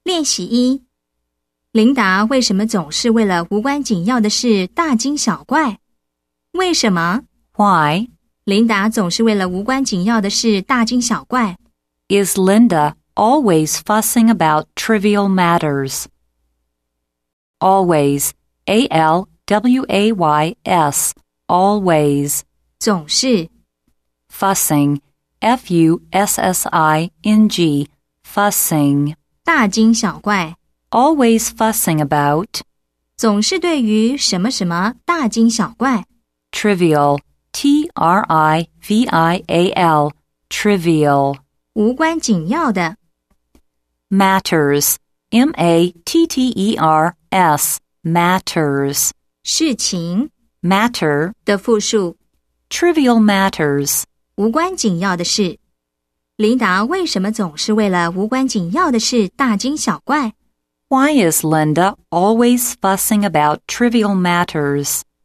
练习1，琳达为什么总是为了无关紧要的事大惊小怪？为什么 Why 琳达总是为了无关紧要的事大惊小怪？ is Linda always fussing about trivial matters? Always, A-L-W-A-Y-S, always. 总是 Fussing, F-U-S-S-I-N-G, fussing. 大惊小怪， Always fussing about. 总是对于什么什么大惊小怪。 Trivial, T-R-I-V-I-A-L, trivial. 无关紧要的 Matters, M-A-T-T-E-R-S, matters. 事情 Matter, 的复数， trivial matters. 无关紧要的事。琳达为什么总是为了无关紧要的事大惊小怪？ Why is Linda always fussing about trivial matters?